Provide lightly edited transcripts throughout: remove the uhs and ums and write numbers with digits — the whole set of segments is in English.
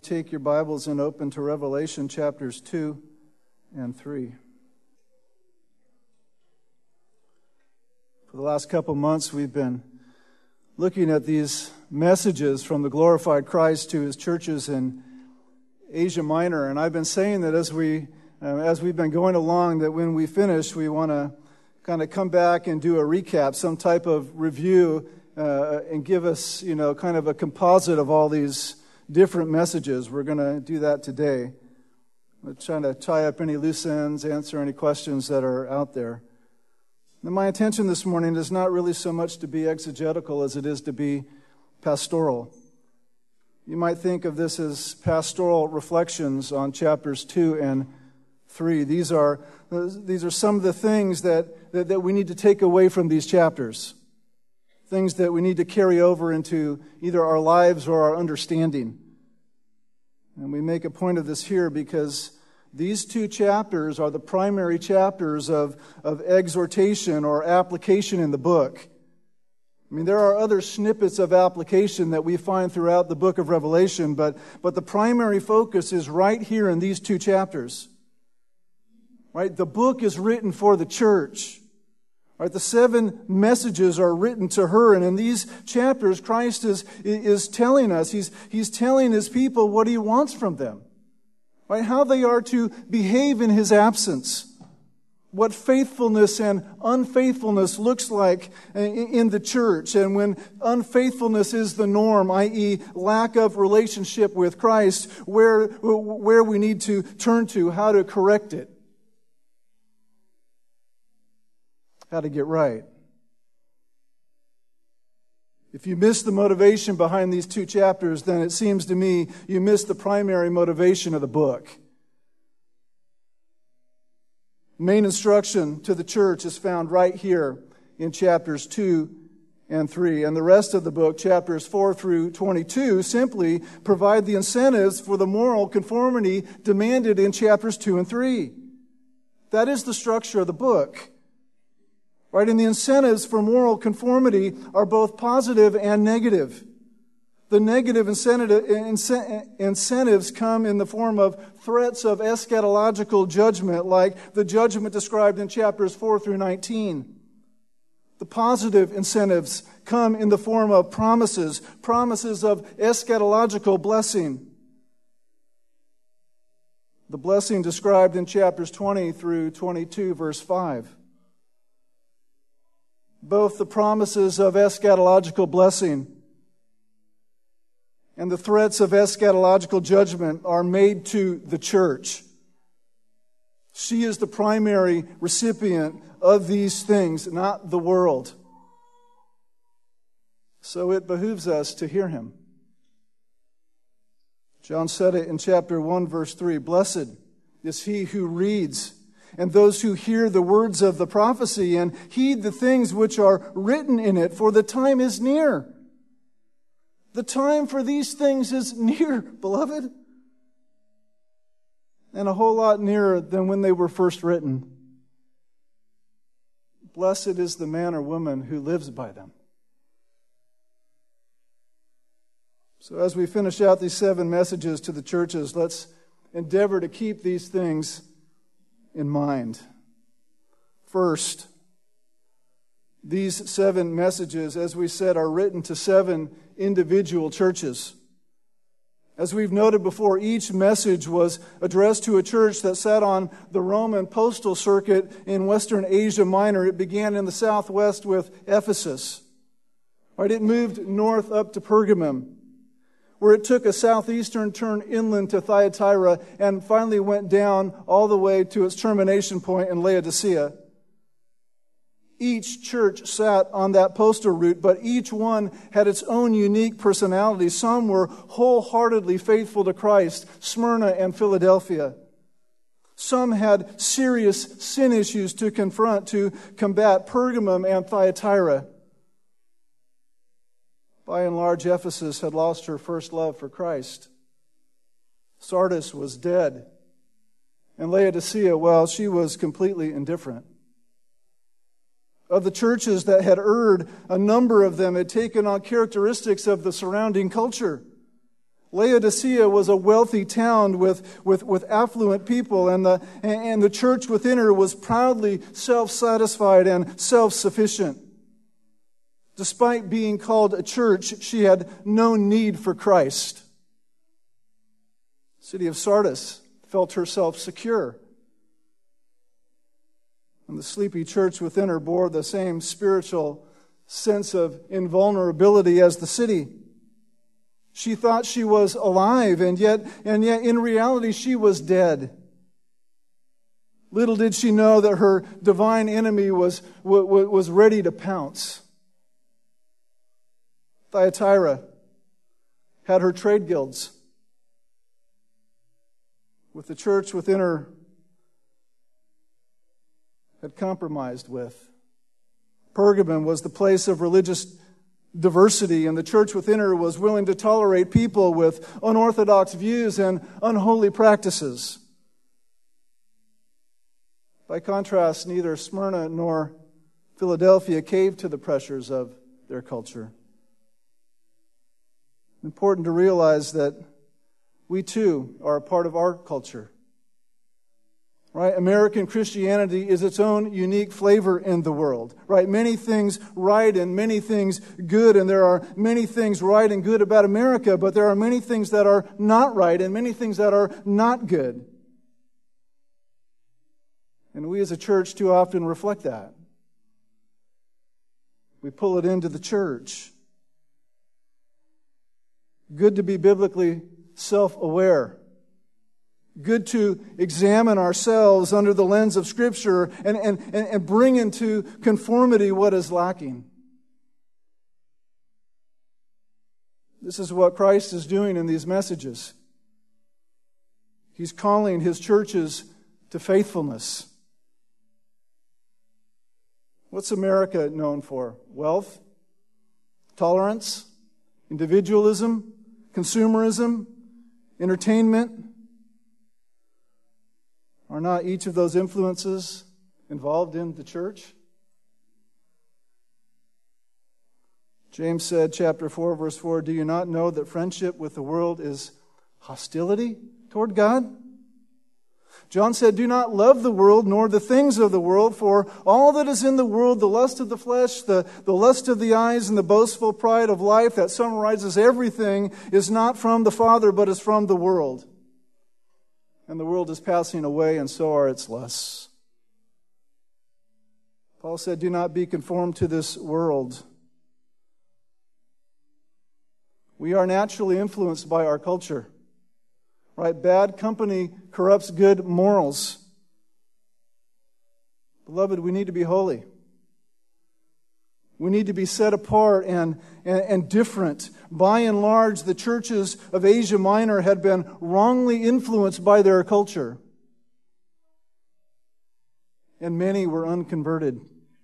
take your Bibles and open to Revelation chapters 2 and 3. For the last couple months, we've been looking at these messages from the glorified Christ to his churches in Asia Minor. And I've been saying that as we've been going along, that when we finish, we want to kind of come back and do a recap, some type of review, and give us, kind of a composite of all these different messages. We're going to do that today. We're trying to tie up any loose ends, answer any questions that are out there. And my intention this morning is not really so much to be exegetical as it is to be pastoral. You might think of this as pastoral reflections on chapters 2 and 3. These are some of the things that we need to take away from these chapters. Things that we need to carry over into either our lives or our understanding. And we make a point of this here because these two chapters are the primary chapters of exhortation or application in the book. I mean, there are other snippets of application that we find throughout the book of Revelation, but the primary focus is right here in these two chapters. Right? The book is written for the church. Right, the 7 messages are written to her, and in these chapters, Christ is telling us, He's telling His people what He wants from them. Right, how they are to behave in His absence. What faithfulness and unfaithfulness looks like in the church, and when unfaithfulness is the norm, i.e. lack of relationship with Christ, where we need to turn to, how to correct it. How to get right. If you miss the motivation behind these two chapters, then it seems to me you miss the primary motivation of the book. Main instruction to the church is found right here in chapters 2 and 3. And the rest of the book, chapters 4 through 22, simply provide the incentives for the moral conformity demanded in chapters 2 and 3. That is the structure of the book. Right, and the incentives for moral conformity are both positive and negative. The negative incentives come in the form of threats of eschatological judgment, like the judgment described in chapters 4 through 19. The positive incentives come in the form of promises of eschatological blessing. The blessing described in chapters 20 through 22, verse 5. Both the promises of eschatological blessing and the threats of eschatological judgment are made to the church. She is the primary recipient of these things, not the world. So it behooves us to hear Him. John said it in chapter 1, verse 3, "Blessed is he who reads and those who hear the words of the prophecy and heed the things which are written in it, for the time is near." The time for these things is near, beloved. And a whole lot nearer than when they were first written. Blessed is the man or woman who lives by them. So as we finish out these 7 messages to the churches, let's endeavor to keep these things in mind. First, these 7 messages, as we said, are written to 7 individual churches. As we've noted before, each message was addressed to a church that sat on the Roman postal circuit in Western Asia Minor. It began in the southwest with Ephesus. Right, it moved north up to Pergamum, where it took a southeastern turn inland to Thyatira and finally went down all the way to its termination point in Laodicea. Each church sat on that postal route, but each one had its own unique personality. Some were wholeheartedly faithful to Christ, Smyrna and Philadelphia. Some had serious sin issues to confront, to combat, Pergamum and Thyatira. By and large, Ephesus had lost her first love for Christ. Sardis was dead. And Laodicea, well, she was completely indifferent. Of the churches that had erred, a number of them had taken on characteristics of the surrounding culture. Laodicea was a wealthy town with affluent people, and the church within her was proudly self-satisfied and self-sufficient. Despite being called a church, she had no need for Christ. The city of Sardis felt herself secure. And the sleepy church within her bore the same spiritual sense of invulnerability as the city. She thought she was alive, and yet in reality she was dead. Little did she know that her divine enemy was ready to pounce. Thyatira had her trade guilds, with the church within her had compromised with. Pergamum was the place of religious diversity, and the church within her was willing to tolerate people with unorthodox views and unholy practices. By contrast, neither Smyrna nor Philadelphia caved to the pressures of their culture. Important to realize that we too are a part of our culture. Right? American Christianity is its own unique flavor in the world. Right? Many things right and many things good, and there are many things right and good about America, but there are many things that are not right and many things that are not good. And we as a church too often reflect that. We pull it into the church. Good to be biblically self-aware. Good to examine ourselves under the lens of Scripture and bring into conformity what is lacking. This is what Christ is doing in these messages. He's calling His churches to faithfulness. What's America known for? Wealth, tolerance, individualism, consumerism, entertainment. Are not each of those influences involved in the church? James said, chapter 4, verse 4, "Do you not know that friendship with the world is hostility toward God?" John said, "Do not love the world nor the things of the world, for all that is in the world, the lust of the flesh, the lust of the eyes, and the boastful pride of life," that summarizes everything, "is not from the Father, but is from the world. And the world is passing away, and so are its lusts." Paul said, "Do not be conformed to this world." We are naturally influenced by our culture. Right? Bad company corrupts good morals. Beloved, we need to be holy. We need to be set apart and different. By and large, the churches of Asia Minor had been wrongly influenced by their culture. And many were unconverted.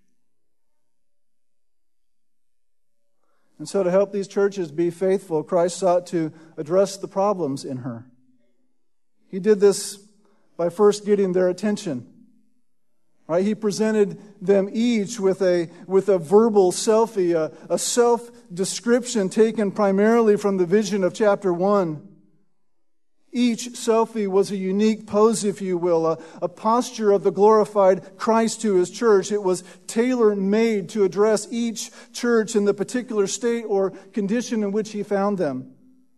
And so to help these churches be faithful, Christ sought to address the problems in her. He did this by first getting their attention. Right? He presented them each with a verbal selfie, a self-description taken primarily from the vision of chapter 1. Each selfie was a unique pose, if you will, a posture of the glorified Christ to His church. It was tailor-made to address each church in the particular state or condition in which He found them.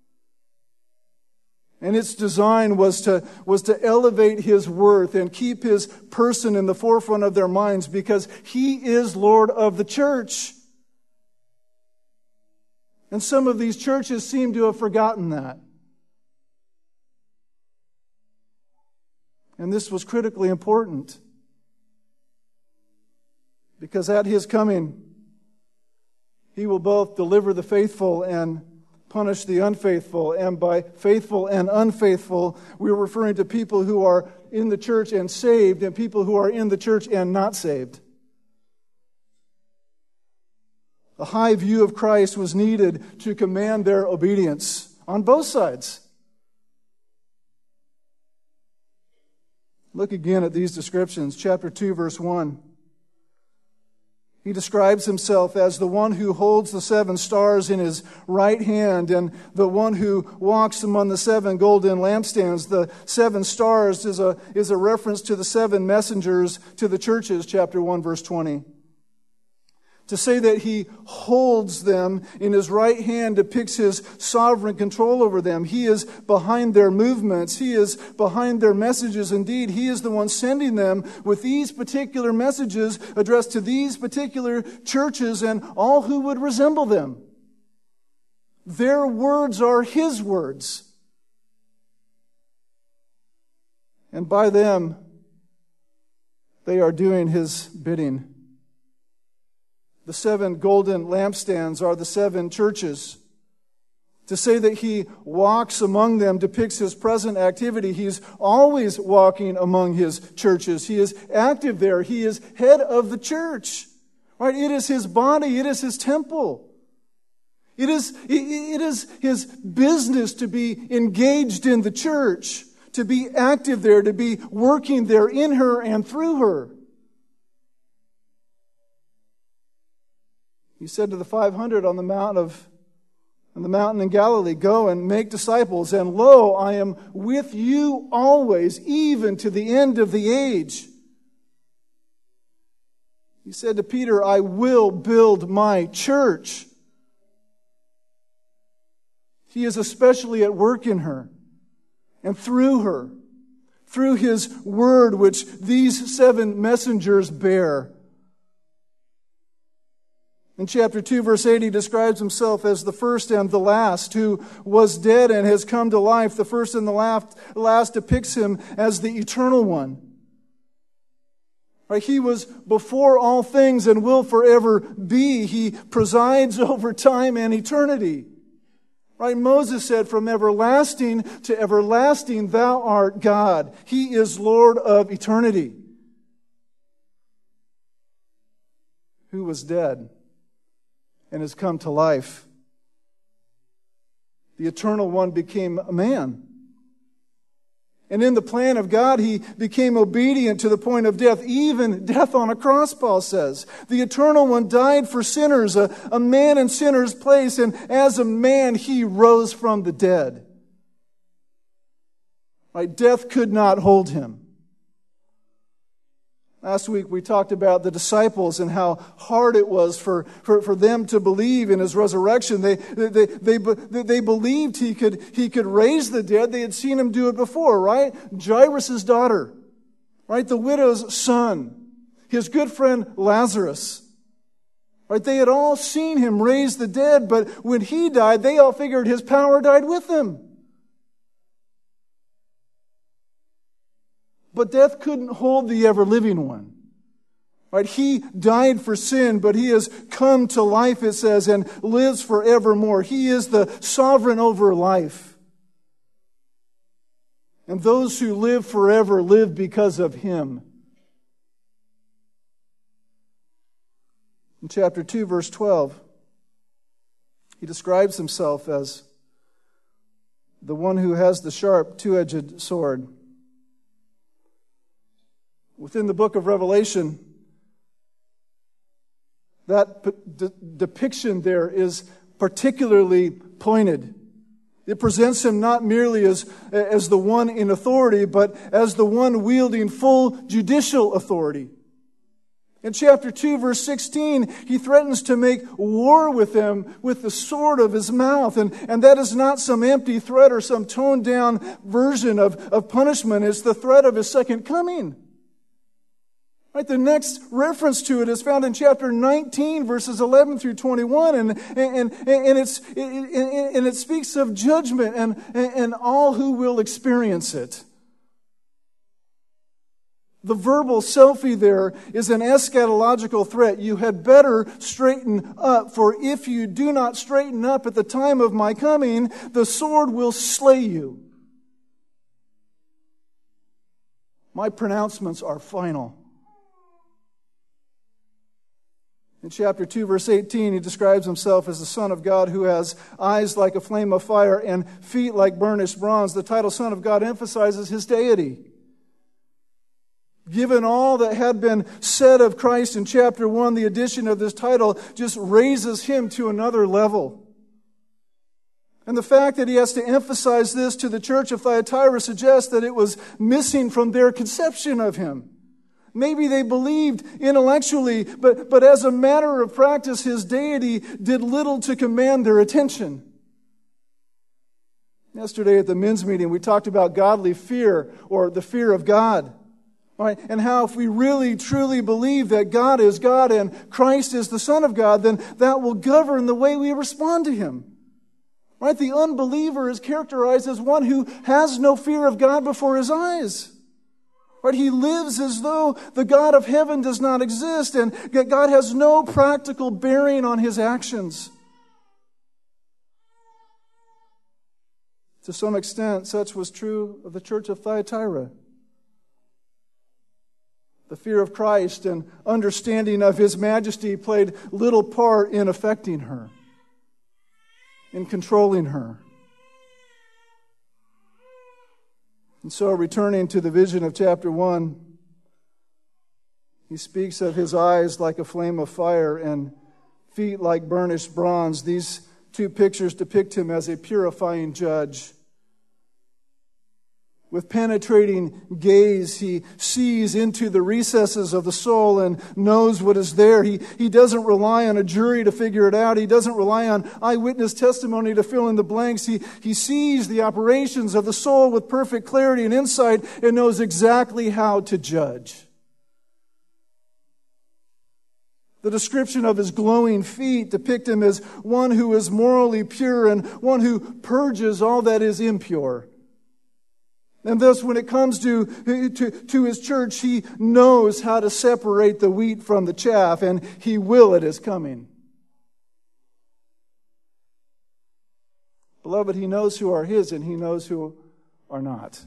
And its design was to elevate His worth and keep His person in the forefront of their minds, because He is Lord of the church. And some of these churches seem to have forgotten that. And this was critically important, because at His coming, He will both deliver the faithful and punish the unfaithful. And by faithful and unfaithful, we're referring to people who are in the church and saved, and people who are in the church and not saved. A high view of Christ was needed to command their obedience on both sides. Look again at these descriptions. Chapter 2, verse 1. He describes himself as the one who holds the 7 stars in his right hand and the one who walks among the 7 golden lampstands. The 7 stars is a reference to the 7 messengers to the churches, chapter 1, verse 20. To say that he holds them in his right hand depicts his sovereign control over them. He is behind their movements. He is behind their messages. Indeed, he is the one sending them with these particular messages addressed to these particular churches and all who would resemble them. Their words are his words. And by them, they are doing his bidding. The 7 golden lampstands are the 7 churches. To say that he walks among them depicts his present activity. He's always walking among his churches. He is active there. He is head of the church. Right? It is his body. It is his temple. It is his business to be engaged in the church, to be active there, to be working there in her and through her. He said to the 500 on the mountain in Galilee, "Go and make disciples, and lo, I am with you always, even to the end of the age." He said to Peter, "I will build my church." He is especially at work in her and through her, through his word which these 7 messengers bear. In chapter 2, verse 8, he describes himself as the first and the last, who was dead and has come to life. The first and the last depicts him as the eternal one. Right? He was before all things and will forever be. He presides over time and eternity. Right? Moses said, "From everlasting to everlasting, thou art God." He is Lord of eternity. Who was dead and has come to life. The eternal one became a man. And in the plan of God, he became obedient to the point of death, even death on a cross, Paul says. The eternal one died for sinners, a man in sinners' place, and as a man, he rose from the dead. Right? Death could not hold him. Last week we talked about the disciples and how hard it was for them to believe in his resurrection. They believed he could raise the dead. They had seen him do it before, right? Jairus' daughter, right? The widow's son, his good friend Lazarus. Right? They had all seen him raise the dead, but when he died, they all figured his power died with him. But death couldn't hold the ever-living one. Right? He died for sin, but he has come to life, it says, and lives forevermore. He is the sovereign over life. And those who live forever live because of him. In chapter 2, verse 12, he describes himself as the one who has the sharp, two-edged sword. Within the book of Revelation, that depiction there is particularly pointed. It presents him not merely as the one in authority, but as the one wielding full judicial authority. In chapter 2, verse 16, he threatens to make war with them with the sword of his mouth. And that is not some empty threat or some toned-down version of punishment. It's the threat of his second coming. Right, the next reference to it is found in chapter 19, verses 11 through 21, and it speaks of judgment and all who will experience it. The verbal selfie there is an eschatological threat. You had better straighten up, for if you do not straighten up at the time of my coming, the sword will slay you. My pronouncements are final. In chapter 2, verse 18, he describes himself as the Son of God who has eyes like a flame of fire and feet like burnished bronze. The title Son of God emphasizes his deity. Given all that had been said of Christ in chapter 1, the addition of this title just raises him to another level. And the fact that he has to emphasize this to the church of Thyatira suggests that it was missing from their conception of him. Maybe they believed intellectually, but as a matter of practice, his deity did little to command their attention. Yesterday at the men's meeting, we talked about godly fear, or the fear of God. Right? And how if we really, truly believe that God is God and Christ is the Son of God, then that will govern the way we respond to Him. Right? The unbeliever is characterized as one who has no fear of God before his eyes. Right? He lives as though the God of heaven does not exist and that God has no practical bearing on his actions. To some extent, such was true of the church of Thyatira. The fear of Christ and understanding of His majesty played little part in affecting her, in controlling her. And so, returning to the vision of chapter 1, he speaks of his eyes like a flame of fire and feet like burnished bronze. These two pictures depict him as a purifying judge. With penetrating gaze, he sees into the recesses of the soul and knows what is there. He doesn't rely on a jury to figure it out. He doesn't rely on eyewitness testimony to fill in the blanks. He sees the operations of the soul with perfect clarity and insight and knows exactly how to judge. The description of his glowing feet depict him as one who is morally pure and one who purges all that is impure. And thus, when it comes to his church, he knows how to separate the wheat from the chaff, and he will at his coming. Beloved, he knows who are his, and he knows who are not.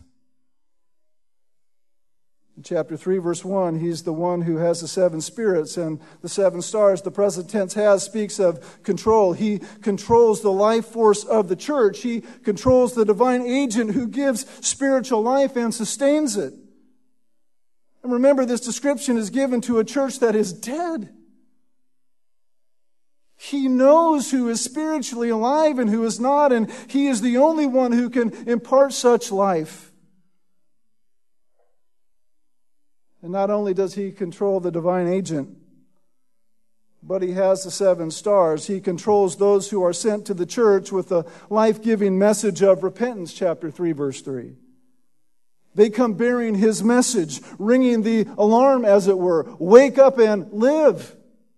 In chapter 3, verse 1, he's the one who has the 7 spirits and the 7 stars. The present tense has speaks of control. He controls the life force of the church. He controls the divine agent who gives spiritual life and sustains it. And remember, this description is given to a church that is dead. He knows who is spiritually alive and who is not, and He is the only one who can impart such life. And not only does He control the divine agent, but He has the 7 stars. He controls those who are sent to the church with the life-giving message of repentance, chapter 3, verse 3. They come bearing His message, ringing the alarm, as it were. Wake up and live.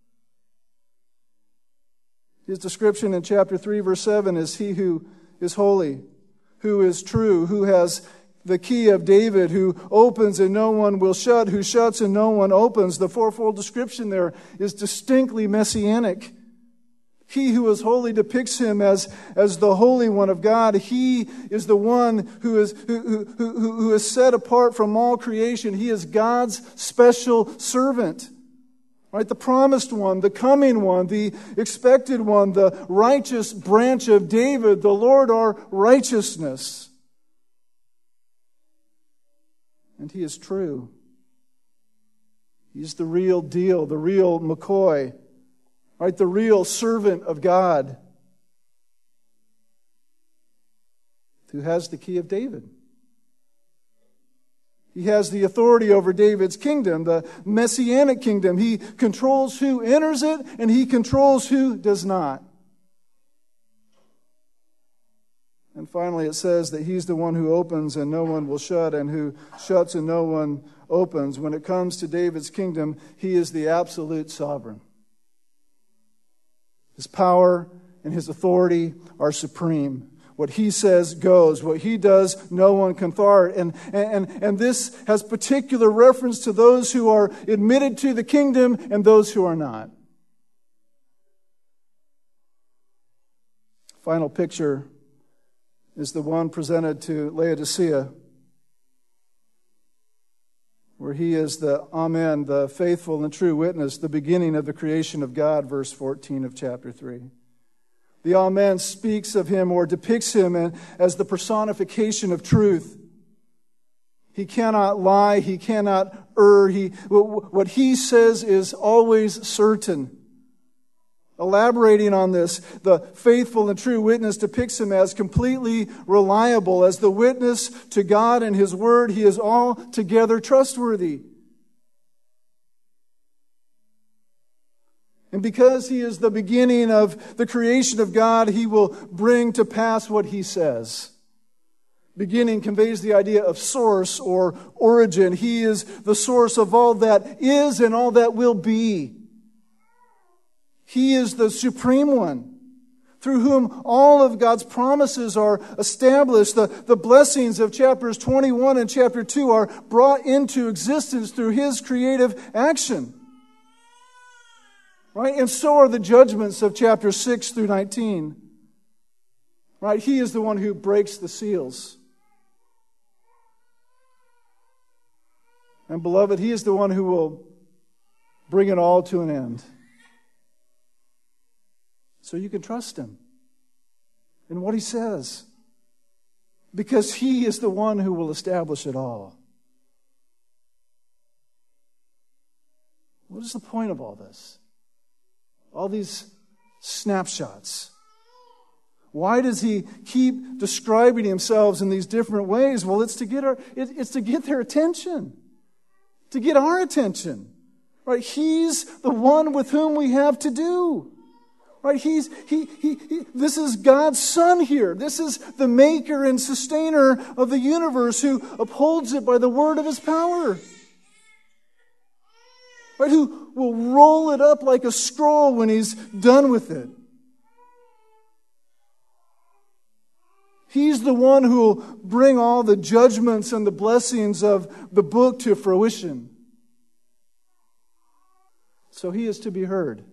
His description in chapter 3, verse 7 is He who is holy, who is true, who has the key of David, who opens and no one will shut, who shuts and no one opens. The fourfold description there is distinctly messianic. He who is holy depicts Him as the Holy One of God. He is the one who is set apart from all creation. He is God's special servant. Right? The promised one, the coming one, the expected one, the righteous branch of David, the Lord our righteousness. And He is true. He's the real deal, the real McCoy, right? The real servant of God who has the key of David. He has the authority over David's kingdom, the messianic kingdom. He controls who enters it, and He controls who does not. And finally, it says that He's the one who opens and no one will shut, and who shuts and no one opens. When it comes to David's kingdom, He is the absolute sovereign. His power and His authority are supreme. What He says goes. What He does, no one can thwart. And this has particular reference to those who are admitted to the kingdom and those who are not. Final picture is the one presented to Laodicea, where He is the Amen, the faithful and true witness, the beginning of the creation of God, verse 14 of chapter 3. The Amen speaks of Him or depicts Him as the personification of truth. He cannot lie. He cannot err. What he says is always certain. Elaborating on this, the faithful and true witness depicts him as completely reliable. As the witness to God and his word, he is altogether trustworthy. And because he is the beginning of the creation of God, he will bring to pass what he says. Beginning conveys the idea of source or origin. He is the source of all that is and all that will be. He is the supreme one, through whom all of God's promises are established. The blessings of chapters 21 and chapter 2 are brought into existence through his creative action. Right? And so are the judgments of chapters 6 through 19. Right? He is the one who breaks the seals. And beloved, he is the one who will bring it all to an end. So you can trust him in what he says, because he is the one who will establish it all. What is the point of all this? All these snapshots. Why does he keep describing himself in these different ways? Well, it's to get their attention, to get our attention. Right? He's the one with whom we have to do. Right? This is God's Son here. This is the maker and sustainer of the universe who upholds it by the word of his power. Right? Who will roll it up like a scroll when he's done with it. He's the one who will bring all the judgments and the blessings of the book to fruition. So he is to be heard.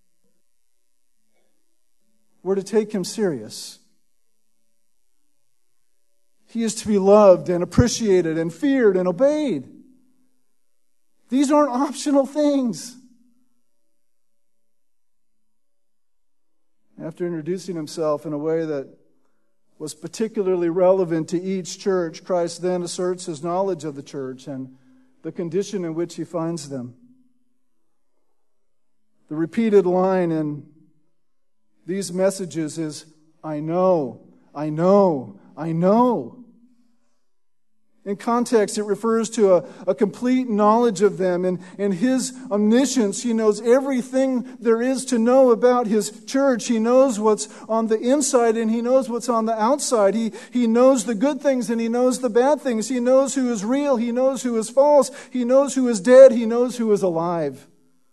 We're to take him serious. He is to be loved and appreciated and feared and obeyed. These aren't optional things. After introducing himself in a way that was particularly relevant to each church, Christ then asserts his knowledge of the church and the condition in which he finds them. The repeated line in these messages is, I know, I know, I know. In context, it refers to a complete knowledge of them. And in his omniscience, he knows everything there is to know about his church. He knows what's on the inside and he knows what's on the outside. He knows the good things and he knows the bad things. He knows who is real. He knows who is false. He knows who is dead. He knows who is alive.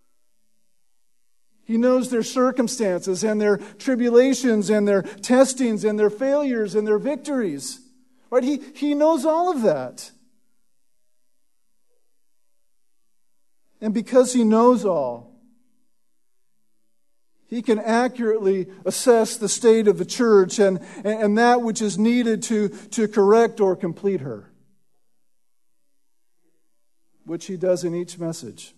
He knows their circumstances and their tribulations and their testings and their failures and their victories. Right? He knows all of that. And because he knows all, he can accurately assess the state of the church and that which is needed to correct or complete her, which he does in each message.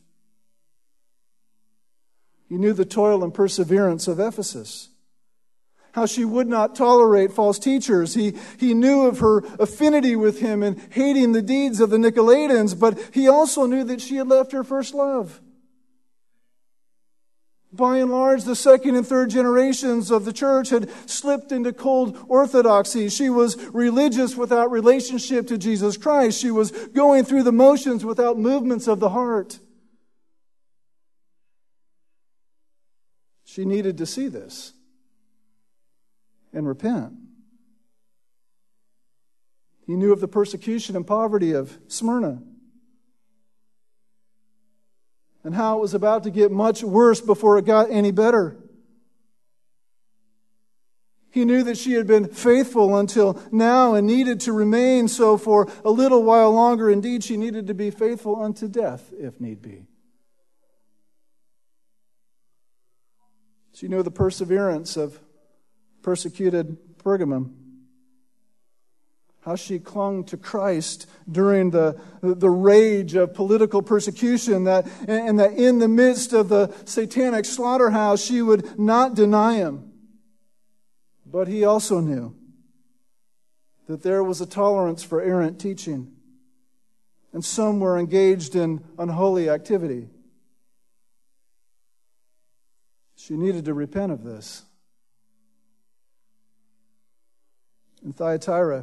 He knew the toil and perseverance of Ephesus, how she would not tolerate false teachers. He knew of her affinity with him and hating the deeds of the Nicolaitans, but he also knew that she had left her first love. By and large, the second and third generations of the church had slipped into cold orthodoxy. She was religious without relationship to Jesus Christ. She was going through the motions without movements of the heart. She needed to see this and repent. He knew of the persecution and poverty of Smyrna and how it was about to get much worse before it got any better. He knew that she had been faithful until now and needed to remain so for a little while longer. Indeed, she needed to be faithful unto death, if need be. She knew the perseverance of persecuted Pergamum, how she clung to Christ during the rage of political persecution, and that in the midst of the satanic slaughterhouse she would not deny him. But he also knew that there was a tolerance for errant teaching, and some were engaged in unholy activity. She needed to repent of this. In Thyatira,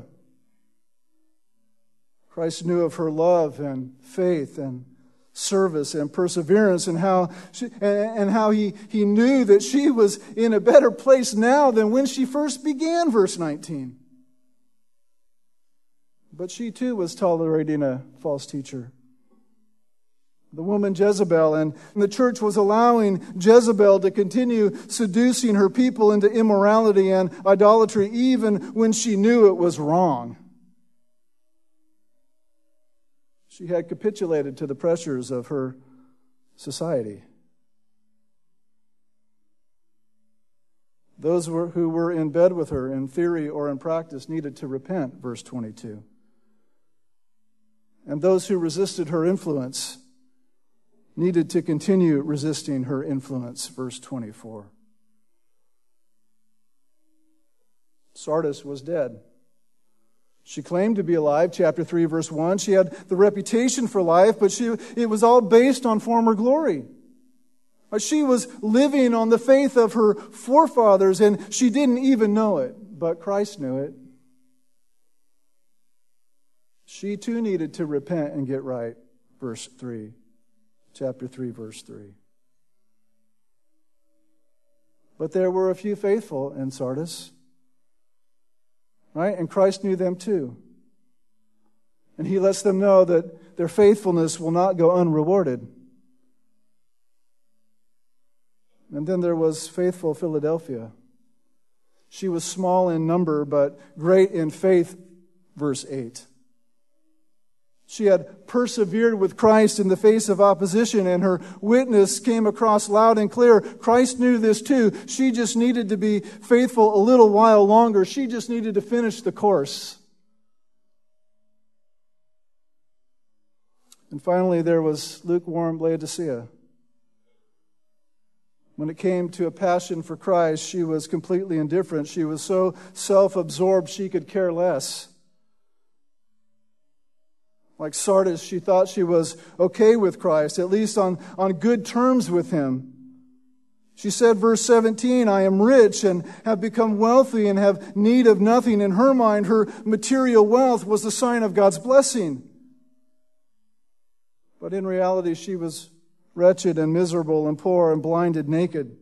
Christ knew of her love and faith and service and perseverance, and how he knew that she was in a better place now than when she first began, verse 19. But she too was tolerating a false teacher, the woman Jezebel, and the church was allowing Jezebel to continue seducing her people into immorality and idolatry even when she knew it was wrong. She had capitulated to the pressures of her society. Those who were in bed with her, in theory or in practice, needed to repent, verse 22. And those who resisted her influence needed to continue resisting her influence, verse 24. Sardis was dead. She claimed to be alive, chapter 3, verse 1. She had the reputation for life, but it was all based on former glory. She was living on the faith of her forefathers, and she didn't even know it, but Christ knew it. She too needed to repent and get right, verse 3. Chapter 3, verse 3. But there were a few faithful in Sardis. Right? And Christ knew them too. And He lets them know that their faithfulness will not go unrewarded. And then there was faithful Philadelphia. She was small in number, but great in faith, verse 8. She had persevered with Christ in the face of opposition, and her witness came across loud and clear. Christ knew this too. She just needed to be faithful a little while longer. She just needed to finish the course. And finally, there was lukewarm Laodicea. When it came to a passion for Christ, she was completely indifferent. She was so self-absorbed she could care less. Like Sardis, she thought she was okay with Christ, at least on good terms with Him. She said, verse 17, I am rich and have become wealthy and have need of nothing. In her mind, her material wealth was the sign of God's blessing. But in reality, she was wretched and miserable and poor and blinded naked.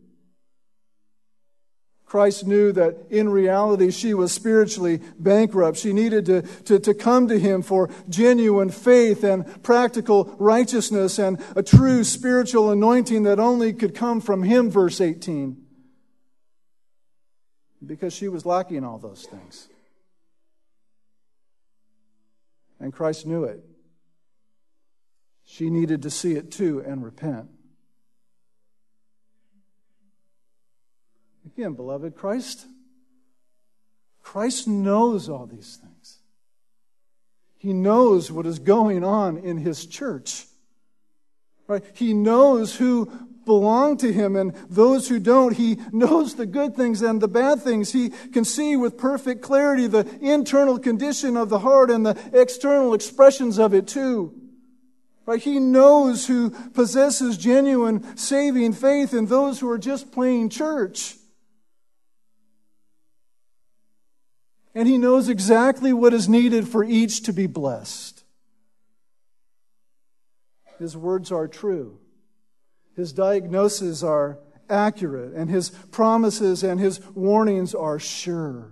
Christ knew that in reality she was spiritually bankrupt. She needed to come to Him for genuine faith and practical righteousness and a true spiritual anointing that only could come from Him, verse 18. Because she was lacking all those things. And Christ knew it. She needed to see it too and repent. Again, beloved, Christ knows all these things. He knows what is going on in His church. Right? He knows who belong to Him and those who don't. He knows the good things and the bad things. He can see with perfect clarity the internal condition of the heart and the external expressions of it too. Right? He knows who possesses genuine saving faith and those who are just playing church. And He knows exactly what is needed for each to be blessed. His words are true. His diagnoses are accurate. And His promises and His warnings are sure.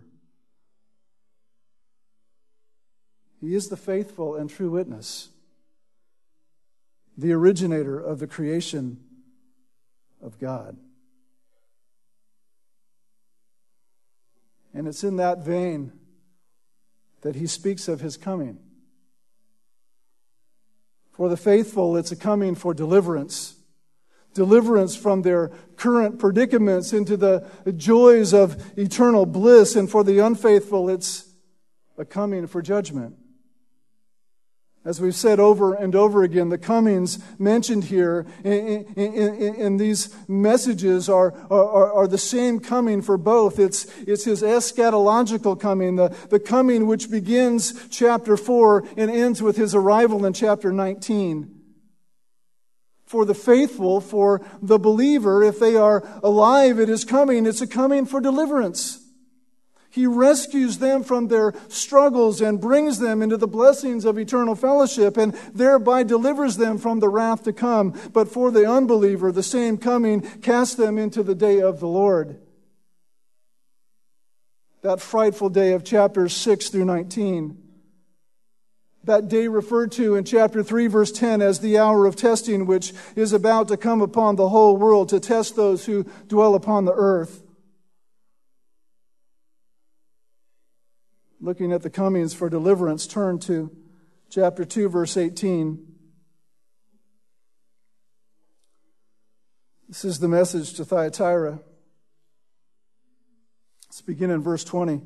He is the faithful and true witness, the originator of the creation of God. And it's in that vein that He speaks of His coming. For the faithful, it's a coming for deliverance. Deliverance from their current predicaments into the joys of eternal bliss. And for the unfaithful, it's a coming for judgment. As we've said over and over again, the comings mentioned here in these messages are the same coming for both. It's his eschatological coming, the coming which begins chapter 4 and ends with his arrival in chapter 19. For the faithful, for the believer, if they are alive at his coming, it's a coming for deliverance. He rescues them from their struggles and brings them into the blessings of eternal fellowship and thereby delivers them from the wrath to come. But for the unbeliever, the same coming casts them into the day of the Lord. That frightful day of chapters 6 through 19. That day referred to in chapter 3, verse 10 as the hour of testing, which is about to come upon the whole world to test those who dwell upon the earth. Looking at the comings for deliverance, turn to chapter 2, verse 18. This is the message to Thyatira. Let's begin in verse 20.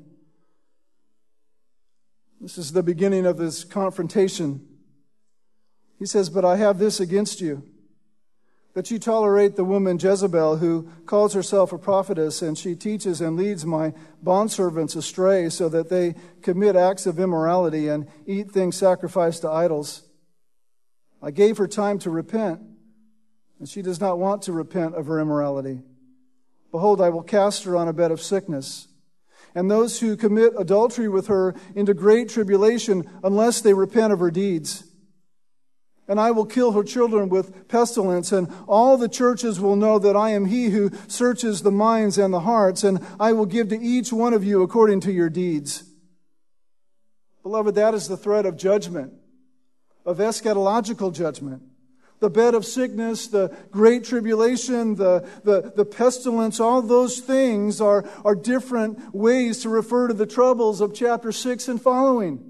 This is the beginning of his confrontation. He says, "But I have this against you, that you tolerate the woman Jezebel, who calls herself a prophetess, and she teaches and leads my bondservants astray, so that they commit acts of immorality and eat things sacrificed to idols. I gave her time to repent, and she does not want to repent of her immorality. Behold, I will cast her on a bed of sickness, and those who commit adultery with her into great tribulation, unless they repent of her deeds. And I will kill her children with pestilence, and all the churches will know that I am he who searches the minds and the hearts, and I will give to each one of you according to your deeds." Beloved, that is the threat of judgment, of eschatological judgment. The bed of sickness, the great tribulation, the pestilence, all those things are different ways to refer to the troubles of chapter 6 and following.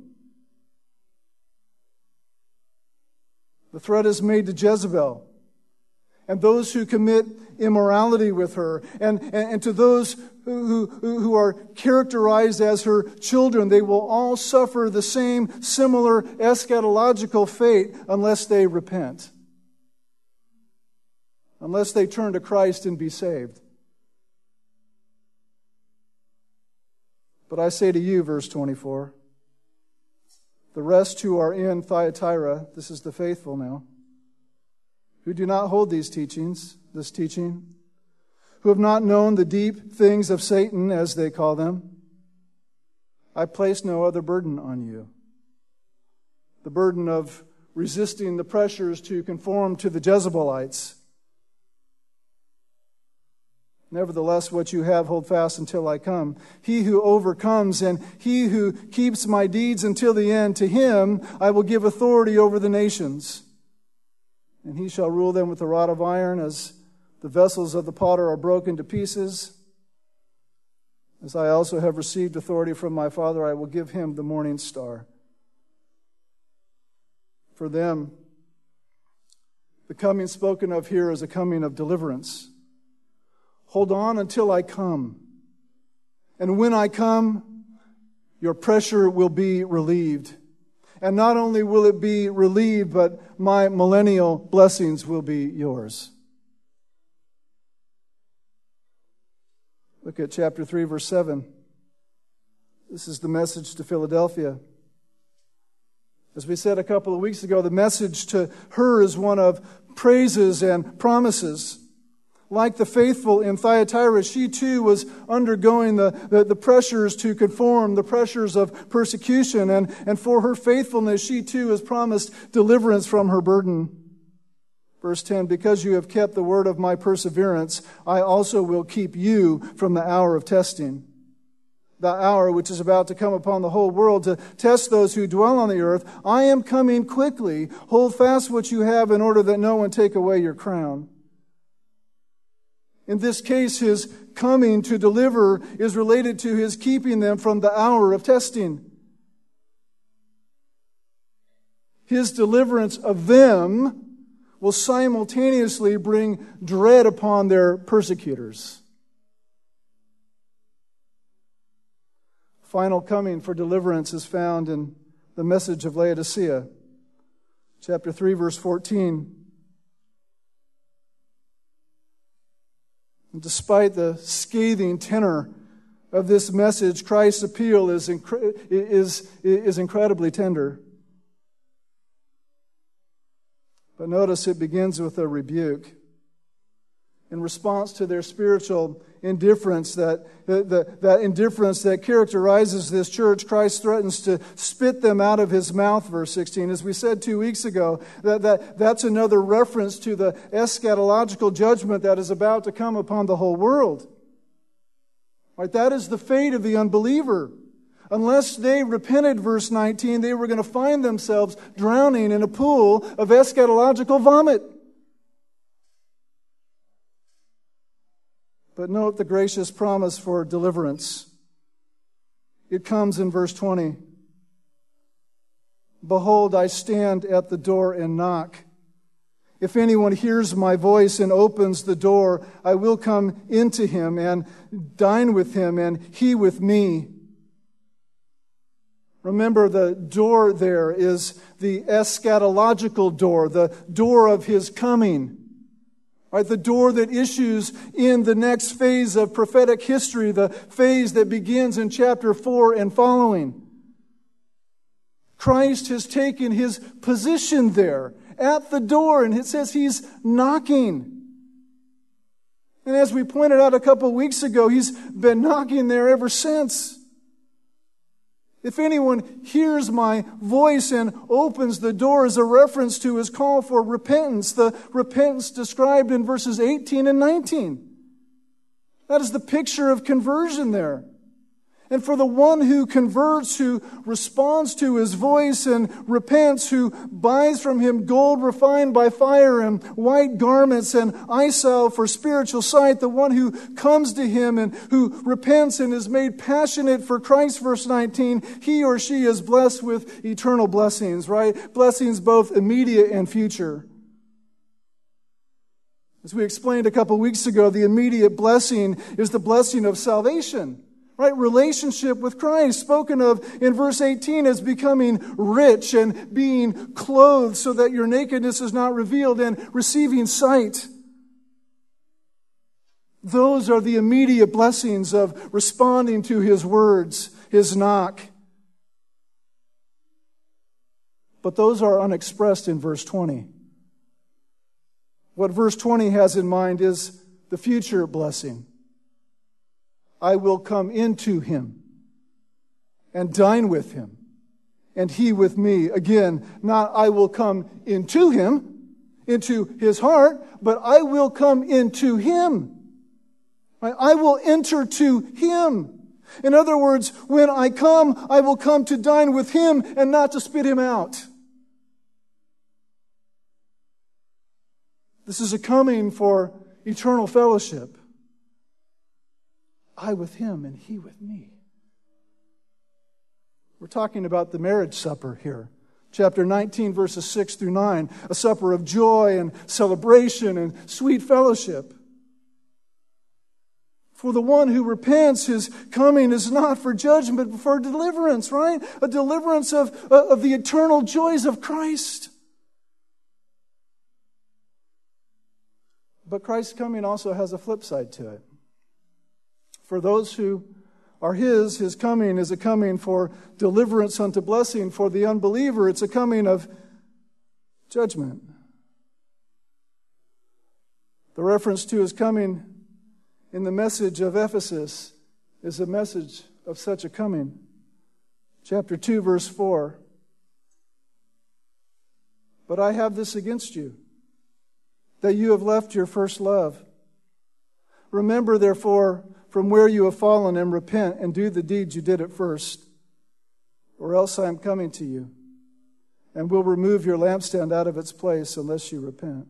The threat is made to Jezebel and those who commit immorality with her, and to those who are characterized as her children. They will all suffer the same similar eschatological fate unless they repent, unless they turn to Christ and be saved. But I say to you, verse 24, the rest who are in Thyatira, this is the faithful now, who do not hold this teaching, who have not known the deep things of Satan, as they call them, I place no other burden on you. The burden of resisting the pressures to conform to the Jezebelites. Nevertheless, what you have, hold fast until I come. He who overcomes and he who keeps my deeds until the end, to him I will give authority over the nations. And he shall rule them with a rod of iron, as the vessels of the potter are broken to pieces. As I also have received authority from my Father, I will give him the morning star. For them, the coming spoken of here is a coming of deliverance. Hold on until I come. And when I come, your pressure will be relieved. And not only will it be relieved, but my millennial blessings will be yours. Look at chapter 3, verse 7. This is the message to Philadelphia. As we said a couple of weeks ago, the message to her is one of praises and promises. Like the faithful in Thyatira, she too was undergoing the pressures to conform, the pressures of persecution. And for her faithfulness, she too is promised deliverance from her burden. Verse 10, because you have kept the word of my perseverance, I also will keep you from the hour of testing. The hour which is about to come upon the whole world to test those who dwell on the earth. I am coming quickly. Hold fast what you have in order that no one take away your crown. In this case, his coming to deliver is related to his keeping them from the hour of testing. His deliverance of them will simultaneously bring dread upon their persecutors. Final coming for deliverance is found in the message of Laodicea. Chapter 3, verse 14. And despite the scathing tenor of this message, Christ's appeal is incredibly tender. But notice it begins with a rebuke. In response to their spiritual indifference, that indifference that characterizes this church, Christ threatens to spit them out of his mouth, verse 16. As we said 2 weeks ago, that's another reference to the eschatological judgment that is about to come upon the whole world. Right? That is the fate of the unbeliever. Unless they repented, verse 19, they were going to find themselves drowning in a pool of eschatological vomit. But note the gracious promise for deliverance. It comes in verse 20. Behold, I stand at the door and knock. If anyone hears my voice and opens the door, I will come into him and dine with him and he with me. Remember, the door there is the eschatological door, the door of his coming. Right, the door that issues in the next phase of prophetic history, the phase that begins in chapter 4 and following. Christ has taken his position there at the door, and it says he's knocking. And as we pointed out a couple weeks ago, he's been knocking there ever since. If anyone hears my voice and opens the door is a reference to his call for repentance, the repentance described in verses 18 and 19. That is the picture of conversion there. And for the one who converts, who responds to his voice and repents, who buys from him gold refined by fire and white garments and eye salve for spiritual sight, the one who comes to him and who repents and is made passionate for Christ, verse 19, he or she is blessed with eternal blessings, right? Blessings both immediate and future. As we explained a couple weeks ago, the immediate blessing is the blessing of salvation. Right, relationship with Christ, spoken of in verse 18 as becoming rich and being clothed so that your nakedness is not revealed and receiving sight. Those are the immediate blessings of responding to his words, his knock. But those are unexpressed in verse 20. What verse 20 has in mind is the future blessing. I will come into him and dine with him, and he with me. Again, not I will come into him, into his heart, but I will come into him. I will enter to him. In other words, when I come, I will come to dine with him and not to spit him out. This is a coming for eternal fellowship. I with him and he with me. We're talking about the marriage supper here. Chapter 19, verses 6 through 9. A supper of joy and celebration and sweet fellowship. For the one who repents, his coming is not for judgment, but for deliverance, right? A deliverance of the eternal joys of Christ. But Christ's coming also has a flip side to it. For those who are his coming is a coming for deliverance unto blessing. For the unbeliever, it's a coming of judgment. The reference to his coming in the message of Ephesus is a message of such a coming. Chapter 2, verse 4. But I have this against you, that you have left your first love. Remember, therefore, from where you have fallen, and repent and do the deeds you did at first, or else I am coming to you and will remove your lampstand out of its place unless you repent.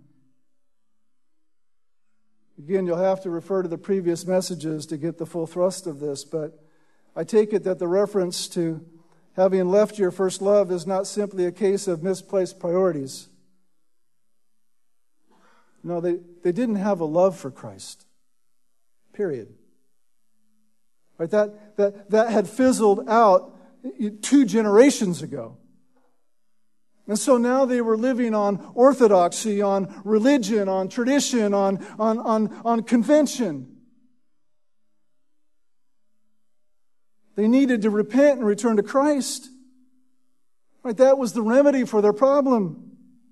Again, you'll have to refer to the previous messages to get the full thrust of this, but I take it that the reference to having left your first love is not simply a case of misplaced priorities. No, they didn't have a love for Christ. Period. Right? That had fizzled out 2 generations ago. And so now they were living on orthodoxy, on religion, on tradition, on convention. They needed to repent and return to Christ. Right? That was the remedy for their problem.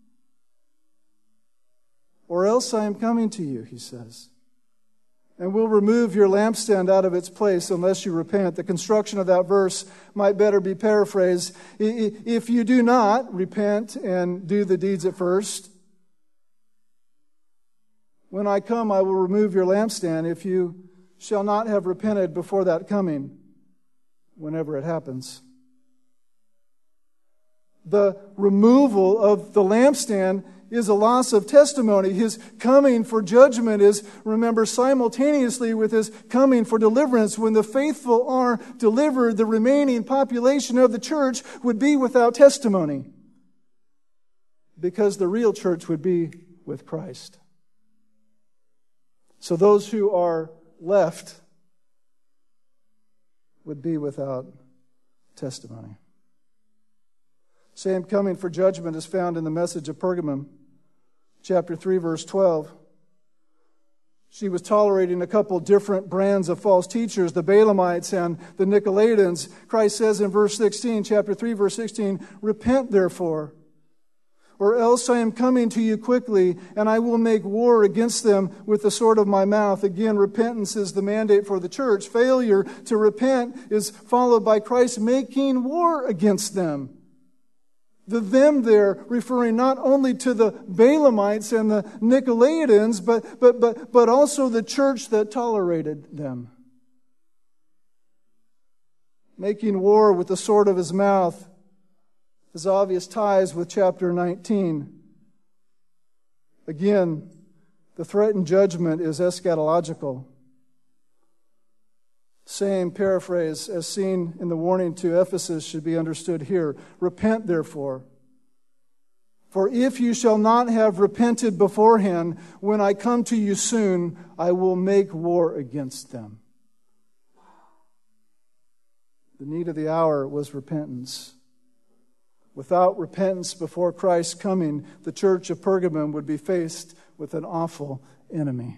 Or else I am coming to you, he says, and will remove your lampstand out of its place unless you repent. The construction of that verse might better be paraphrased. If you do not repent and do the deeds at first, when I come, I will remove your lampstand if you shall not have repented before that coming, whenever it happens. The removal of the lampstand is a loss of testimony. His coming for judgment is, remember, simultaneously with His coming for deliverance. When the faithful are delivered, the remaining population of the church would be without testimony, because the real church would be with Christ. So those who are left would be without testimony. Same coming for judgment is found in the message of Pergamum, chapter 3, verse 12. She was tolerating a couple different brands of false teachers, the Balaamites and the Nicolaitans. Christ says in verse 16, chapter 3, verse 16, repent therefore, or else I am coming to you quickly, and I will make war against them with the sword of my mouth. Again, repentance is the mandate for the church. Failure to repent is followed by Christ making war against them. The them there referring not only to the Balaamites and the Nicolaitans, but also the church that tolerated them. Making war with the sword of his mouth has obvious ties with chapter 19. Again, the threatened judgment is eschatological. Same paraphrase as seen in the warning to Ephesus should be understood here. Repent, therefore. For if you shall not have repented beforehand, when I come to you soon, I will make war against them. The need of the hour was repentance. Without repentance before Christ's coming, the church of Pergamum would be faced with an awful enemy.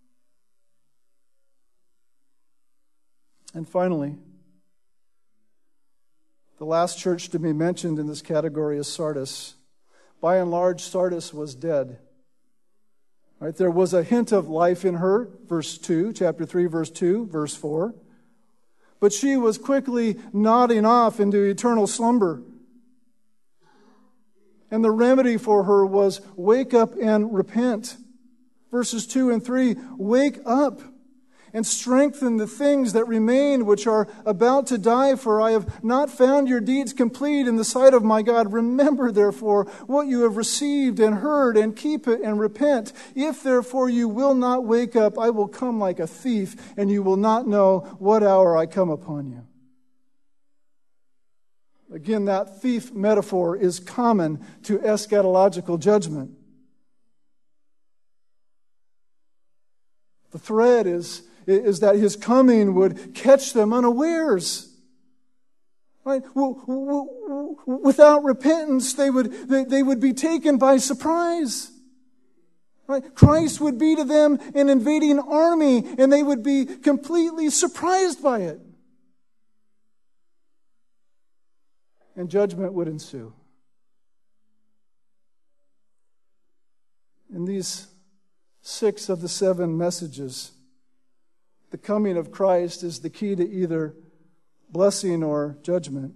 And finally, the last church to be mentioned in this category is Sardis. By and large, Sardis was dead. Right? There was a hint of life in her, verse 2, chapter 3, verse 2, verse 4. But she was quickly nodding off into eternal slumber. And the remedy for her was wake up and repent. Verses 2 and 3, wake up and strengthen the things that remain which are about to die, for I have not found your deeds complete in the sight of my God. Remember, therefore, what you have received and heard, and keep it and repent. If, therefore, you will not wake up, I will come like a thief, and you will not know what hour I come upon you. Again, that thief metaphor is common to eschatological judgment. The thread is that his coming would catch them unawares. Right? Without repentance, they would be taken by surprise. Right? Christ would be to them an invading army, and they would be completely surprised by it. And judgment would ensue. In these 6 of the 7 messages, the coming of Christ is the key to either blessing or judgment.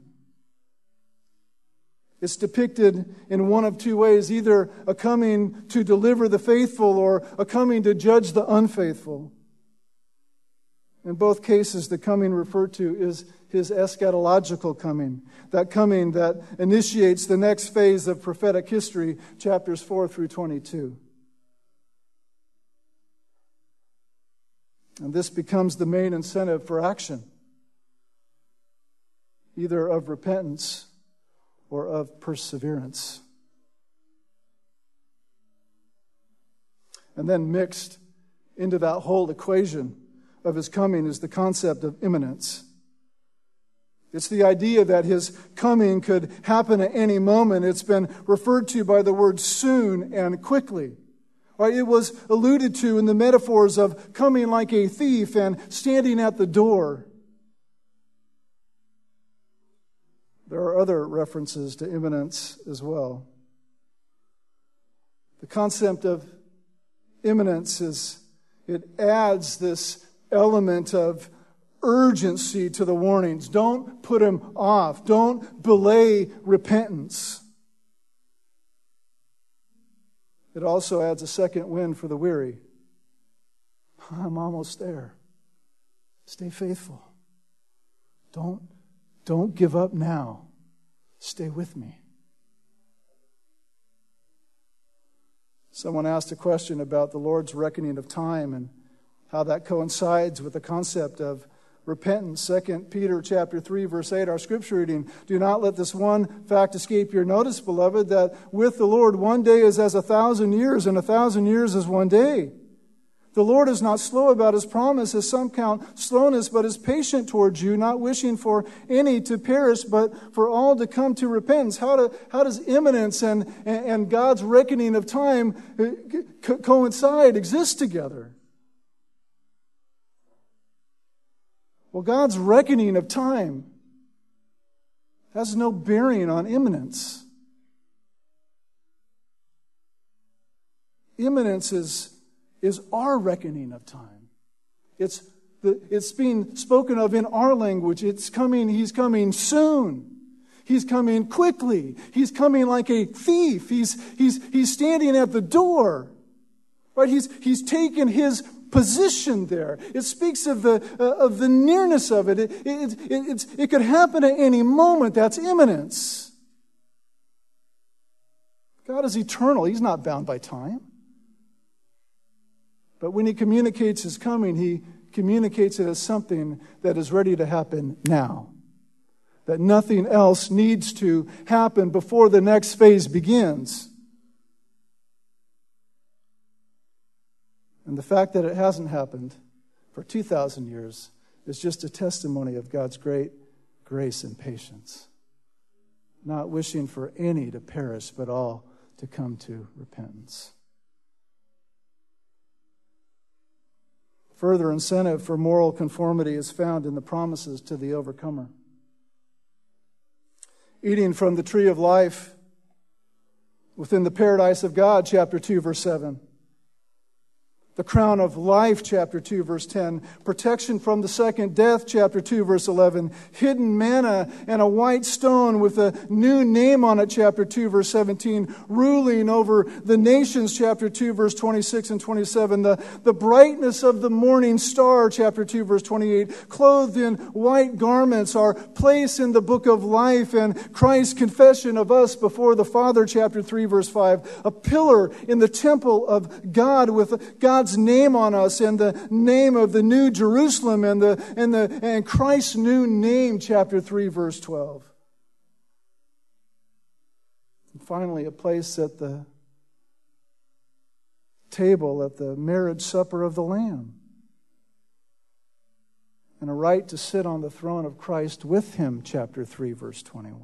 It's depicted in one of 2 ways, either a coming to deliver the faithful or a coming to judge the unfaithful. In both cases, the coming referred to is his eschatological coming, that coming that initiates the next phase of prophetic history, chapters 4 through 22. And this becomes the main incentive for action, either of repentance or of perseverance. And then mixed into that whole equation of his coming is the concept of imminence. It's the idea that his coming could happen at any moment. It's been referred to by the word soon and quickly. Right? It was alluded to in the metaphors of coming like a thief and standing at the door. There are other references to imminence as well. The concept of imminence it adds this element of urgency to the warnings. Don't put them off. Don't belay repentance. It also adds a second wind for the weary. I'm almost there. Stay faithful. Don't give up now. Stay with me. Someone asked a question about the Lord's reckoning of time and how that coincides with the concept of repentance. 2 Peter chapter 3, verse 8, our scripture reading. Do not let this one fact escape your notice, beloved, that with the Lord 1 day is as 1,000 years, and 1,000 years is 1 day. The Lord is not slow about his promise, as some count slowness, but is patient towards you, not wishing for any to perish, but for all to come to repentance. How does imminence and God's reckoning of time coincide, exist together? Well, God's reckoning of time has no bearing on imminence. Imminence is our reckoning of time. It's being spoken of in our language. It's coming. He's coming soon. He's coming quickly. He's coming like a thief. He's standing at the door. Right? He's taken his position there. It speaks of the nearness of it. It could happen at any moment. That's imminence. God is eternal. He's not bound by time. But when he communicates his coming, he communicates it as something that is ready to happen now. That nothing else needs to happen before the next phase begins. And the fact that it hasn't happened for 2,000 years is just a testimony of God's great grace and patience. Not wishing for any to perish, but all to come to repentance. Further incentive for moral conformity is found in the promises to the overcomer. Eating from the tree of life within the paradise of God, chapter 2, verse 7. The crown of life, chapter 2, verse 10. Protection from the second death, chapter 2, verse 11. Hidden manna and a white stone with a new name on it, chapter 2, verse 17. Ruling over the nations, chapter 2, verse 26 and 27. The brightness of the morning star, chapter 2, verse 28. Clothed in white garments, our place in the book of life, and Christ's confession of us before the Father, chapter 3, verse 5. A pillar in the temple of God with God's name on us, and the name of the new Jerusalem, and Christ's new name, chapter 3, verse 12. And finally, a place at the table at the marriage supper of the Lamb, and a right to sit on the throne of Christ with him, chapter 3, verse 21.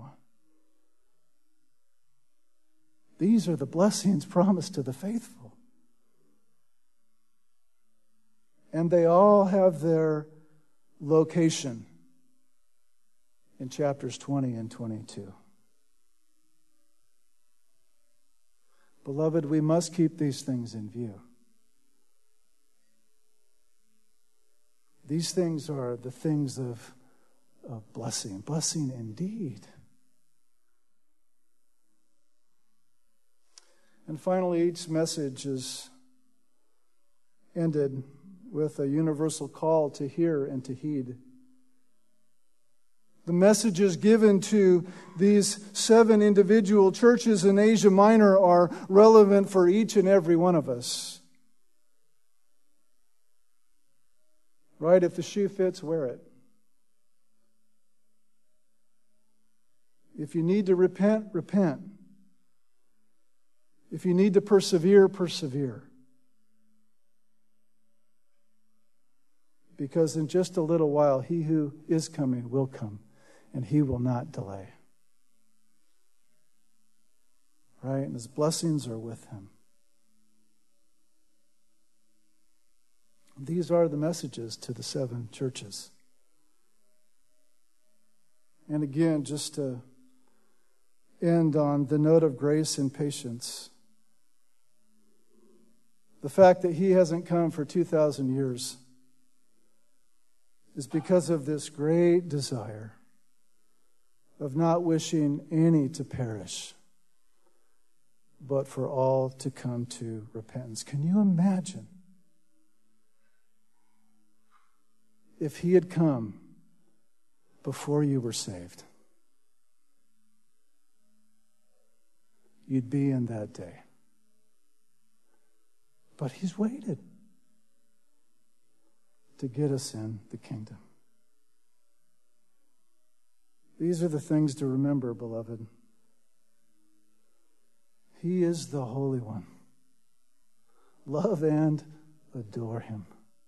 These are the blessings promised to the faithful. And they all have their location in chapters 20 and 22. Beloved, we must keep these things in view. These things are the things of blessing. Blessing indeed. And finally, each message is ended with a universal call to hear and to heed. The messages given to these 7 individual churches in Asia Minor are relevant for each and every one of us. Right? If the shoe fits, wear it. If you need to repent, repent. If you need to persevere, persevere. Because in just a little while, he who is coming will come, and he will not delay. Right? And his blessings are with him. These are the messages to the 7 churches. And again, just to end on the note of grace and patience, the fact that he hasn't come for 2,000 years is because of this great desire of not wishing any to perish, but for all to come to repentance. Can you imagine if he had come before you were saved? You'd be in that day. But he's waited to get us in the kingdom. These are the things to remember, beloved. He is the Holy One. Love and adore him.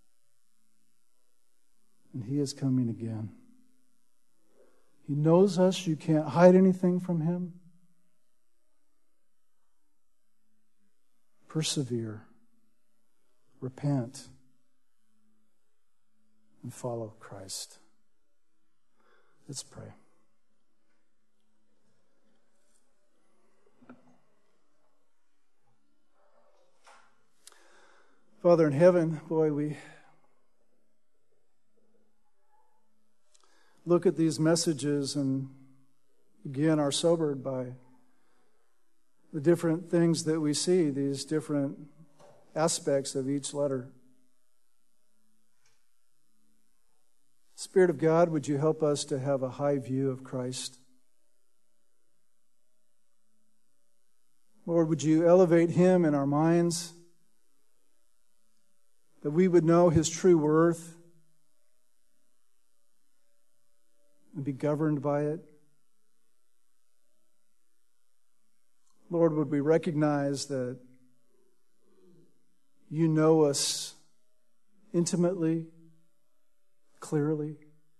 And he is coming again. He knows us. You can't hide anything from him. Persevere. Repent. And follow Christ. Let's pray. Father in heaven, boy, we look at these messages and again are sobered by the different things that we see, these different aspects of each letter. Spirit of God, would you help us to have a high view of Christ? Lord, would you elevate him in our minds, that we would know his true worth and be governed by it? Lord, would we recognize that you know us intimately, clearly,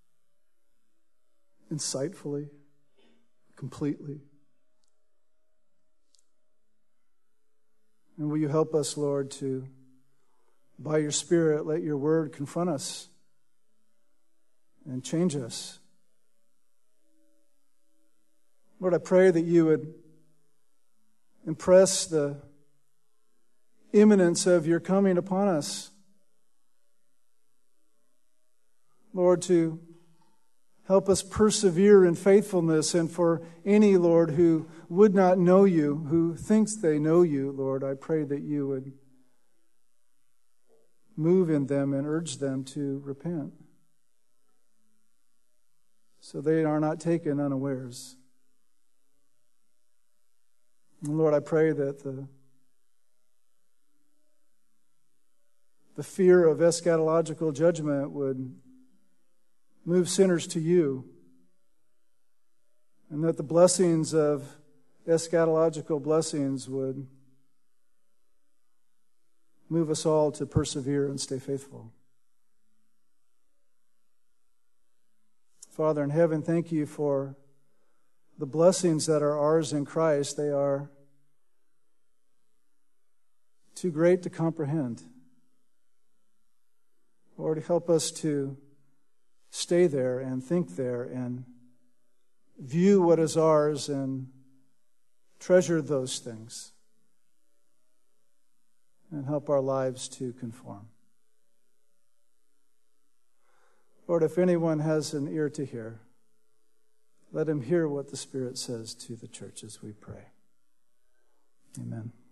insightfully, completely? And will you help us, Lord, to, by your Spirit, let your word confront us and change us. Lord, I pray that you would impress the imminence of your coming upon us. Lord, to help us persevere in faithfulness, and for any, Lord, who would not know you, who thinks they know you, Lord, I pray that you would move in them and urge them to repent, so they are not taken unawares. And Lord, I pray that the fear of eschatological judgment would move sinners to you, and that the blessings of eschatological blessings would move us all to persevere and stay faithful. Father in heaven, thank you for the blessings that are ours in Christ. They are too great to comprehend. Lord, help us to stay there and think there and view what is ours and treasure those things, and help our lives to conform. Lord, if anyone has an ear to hear, let him hear what the Spirit says to the churches, we pray. Amen.